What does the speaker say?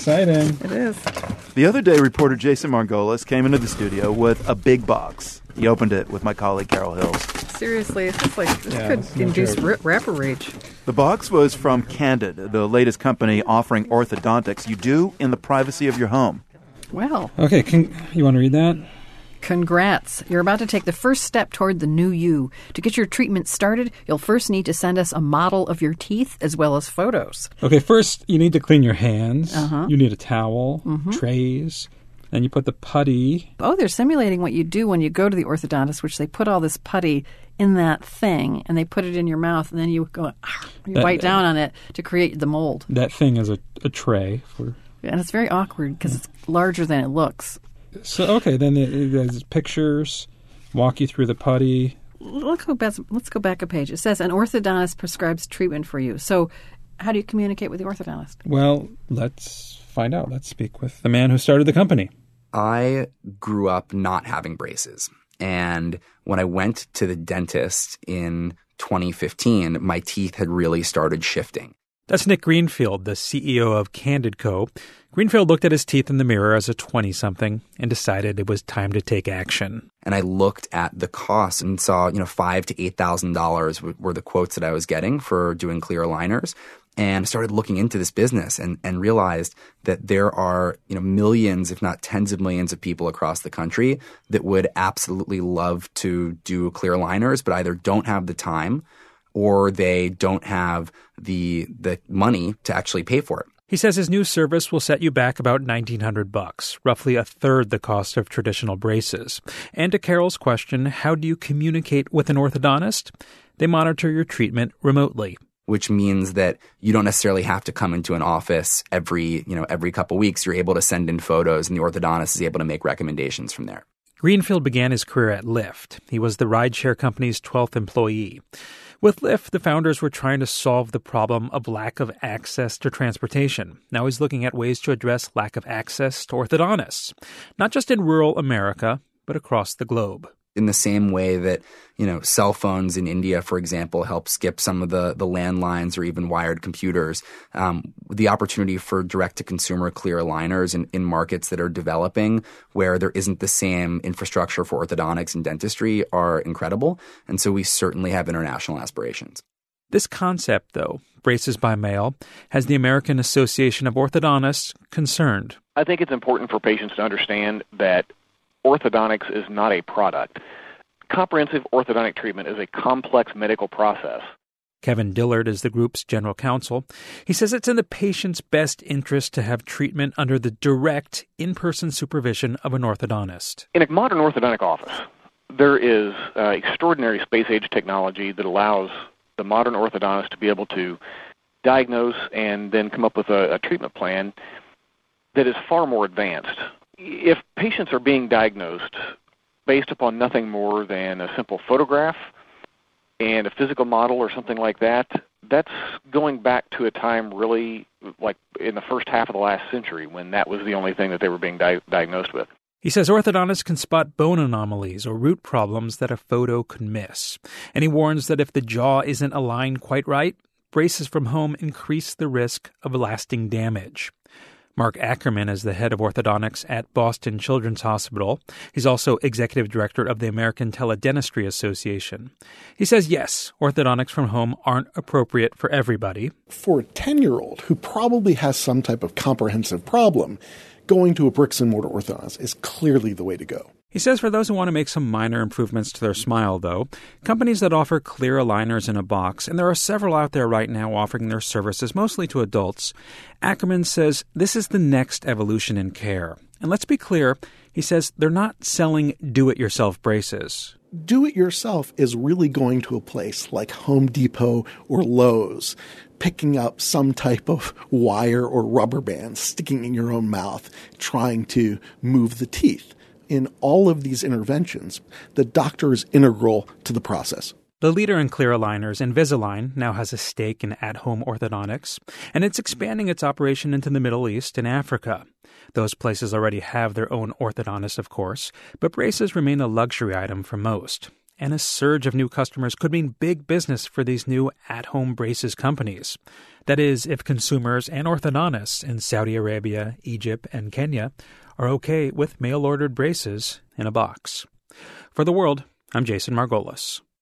exciting. It is. The other day, reporter Jason Margolis came into the studio with a big box. He opened it with my colleague Carol Hills. Seriously, this could it's no induce joke. rapper rage. The box was from Candid, the latest company offering orthodontics you do in the privacy of your home. Well, Okay, you want to read that? congrats. You're about to take the first step toward the new you. To get your treatment started, you'll first need to send us a model of your teeth as well as photos. Okay, first you need to clean your hands. Uh-huh. You need a towel, trays, and you put the putty. Oh, they're simulating what you do when you go to the orthodontist, which they put all this putty in that thing, and they put it in your mouth, and then you go, bite down on it to create the mold. That thing is a tray for. And it's very awkward because it's larger than it looks. So okay, then there's pictures. Walk you through the putty. Let's go back a page. It says an orthodontist prescribes treatment for you. So how do you communicate with the orthodontist? Well, let's find out. Let's speak with the man who started the company. I grew up not having braces. And when I went to the dentist in 2015, my teeth had really started shifting. That's Nick Greenfield, the CEO of Candid Co. Greenfield looked at his teeth in the mirror as a 20-something and decided it was time to take action. And I looked at the costs and saw, $5,000 to $8,000 were the quotes that I was getting for doing clear aligners. And started looking into this business and realized that there are, millions, if not tens of millions of people across the country that would absolutely love to do clear aligners, but either don't have the time or they don't have the money to actually pay for it. He says his new service will set you back about $1,900, roughly a third the cost of traditional braces. And to Carol's question, how do you communicate with an orthodontist? They monitor your treatment remotely. Which means that you don't necessarily have to come into an office every couple weeks. You're able to send in photos and the orthodontist is able to make recommendations from there. Greenfield began his career at Lyft. He was the rideshare company's 12th employee. With Lyft, the founders were trying to solve the problem of lack of access to transportation. Now he's looking at ways to address lack of access to orthodontists, not just in rural America, but across the globe. In the same way that, cell phones in India, for example, help skip some of the landlines or even wired computers, the opportunity for direct-to-consumer clear aligners in markets that are developing where there isn't the same infrastructure for orthodontics and dentistry are incredible. And so we certainly have international aspirations. This concept, though, braces by mail, has the American Association of Orthodontists concerned. I think it's important for patients to understand that orthodontics is not a product. Comprehensive orthodontic treatment is a complex medical process. Kevin Dillard is the group's general counsel. He says it's in the patient's best interest to have treatment under the direct, in-person supervision of an orthodontist. In a modern orthodontic office, there is extraordinary space-age technology that allows the modern orthodontist to be able to diagnose and then come up with a treatment plan that is far more advanced. If patients are being diagnosed based upon nothing more than a simple photograph and a physical model or something like that, that's going back to a time really like in the first half of the last century when that was the only thing that they were being diagnosed with. He says orthodontists can spot bone anomalies or root problems that a photo could miss. And he warns that if the jaw isn't aligned quite right, braces from home increase the risk of lasting damage. Mark Ackerman is the head of orthodontics at Boston Children's Hospital. He's also executive director of the American Teledentistry Association. He says, yes, orthodontics from home aren't appropriate for everybody. For a 10-year-old who probably has some type of comprehensive problem, going to a bricks-and-mortar orthodontist is clearly the way to go. He says for those who want to make some minor improvements to their smile, though, companies that offer clear aligners in a box, and there are several out there right now offering their services mostly to adults, Ackerman says this is the next evolution in care. And let's be clear, he says they're not selling do-it-yourself braces. Do-it-yourself is really going to a place like Home Depot or Lowe's, picking up some type of wire or rubber band, sticking in your own mouth, trying to move the teeth. In all of these interventions, the doctor is integral to the process. The leader in clear aligners, Invisalign, now has a stake in at-home orthodontics, and it's expanding its operation into the Middle East and Africa. Those places already have their own orthodontists, of course, but braces remain a luxury item for most. and a surge of new customers could mean big business for these new at-home braces companies. That is, if consumers and orthodontists in Saudi Arabia, Egypt, and Kenya are okay with mail-ordered braces in a box. For The World, I'm Jason Margolis.